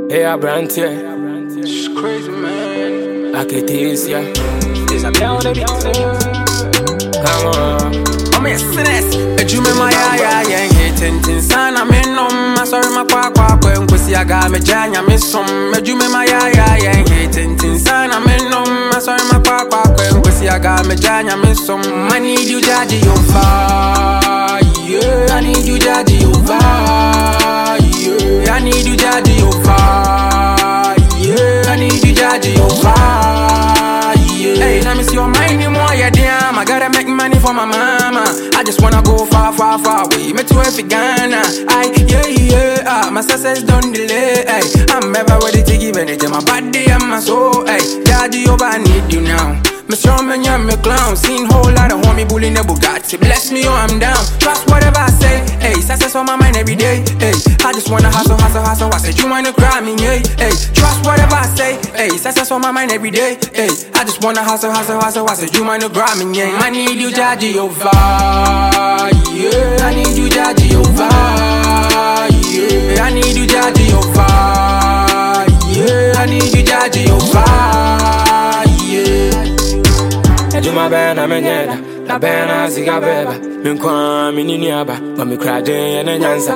Hey, I brand here. It's crazy, man. I can taste ya. It's a down the Come on. I'm a sinus. You me my yeah, hating sana me no. I sorry my kwa when we see I got me janya me some. You me my yeah, hating sana me no. I sorry my kwa when we see I got me janya me some. I need you, Daddy, you fire. Yeah, I need you, Daddy, you fire. Yeah, I need you, Daddy, you fire. Yeah, I need you, Daddy, you fire. Yeah. Hey, let me see your mind more, yeah, damn. I gotta make money for my mama. I just wanna go far away. Me to every Ghana. Yeah. My success don't delay. Ay, I'm ever ready to give anything. My body and my soul. Hey, Daddy, over, I need you now. Me strong man, yeah, me clown. Seen whole lot of homie bullying the Bugatti. Bless me or I'm down. Trust whatever I say. Hey, success on my mind every day. Hey, I just wanna hustle. I said you wanna cry me, hey. Hey, trust whatever I say. Hey, success on my mind every day. Hey, I just wanna hustle. I said you wanna cry me, yeah. I need you, Daddy, over. Yeah, I need you, Daddy, over. Yeah, I need you, Daddy, over. Yeah, I need you, Daddy, over. Yeah. Juma bena menyeda na bena ziga beba minkwa minini aba ma me krade na nyansa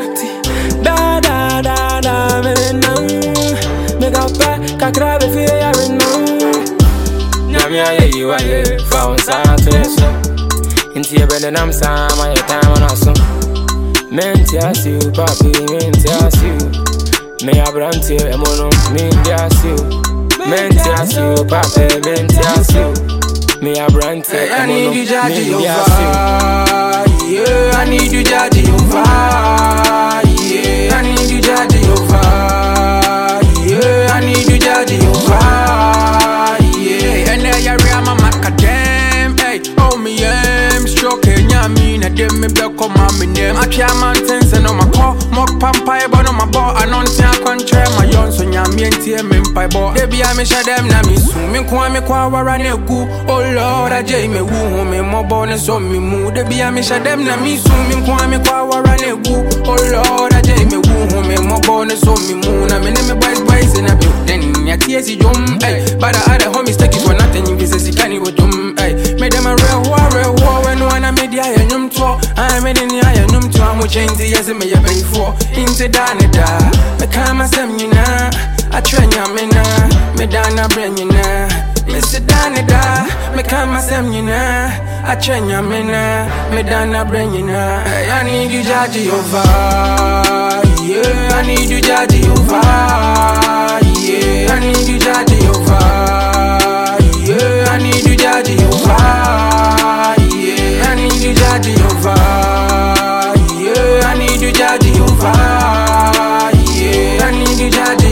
da me me ga pa kakra be fi ya reno nyamia ye yiwa ye fa on sa treso inti e bene nam sa ma ye time on aso menti asiu papi menti asiu me abranti e mono menti asiu menti asiu papi menti asiu me a brand hey, I need you, Daddy, over. Yeah, I need you, Daddy, over. Yeah, I need you, Daddy, over. Yeah, I need you, Daddy, over. Yeah, and there you are, my macadam. Hey, oh me, stroke me na dem me be come on me name. I can't mountains and on my car, mock pampa, but on my bar, and on tia country, my young son, yammy and tia me pie bar. Baby, I miss them, na me soon. Me kwa warane. Oh Lord, I jay me woo me more bonus on me mood. Baby, I miss them, na me soon. Me kwa warane. Oh Lord, I jay me woo me more bonus on me moon. I mean, me boys in a building. Ya TSC jump, hey, but the other homies take it for nothing. You can see canny with jump, hey. Made them a real war when one I made the iron to. I made in the iron to. I'm change the yes, me a pay for. Into Danada, me come as them, you know. I train ya, me na, me dana bring you na. Mr. Danada, me come as them, you know. I train ya, me na, me dana bring you na. I need you, Daddy, over. Yeah, I need you, Daddy, over. Yeah, I need you, Daddy, over. Yeah, I need you, Daddy, over. Yeah, I need you, Daddy, over. Yeah, I need you, Daddy, over. Yeah, I need you, Daddy.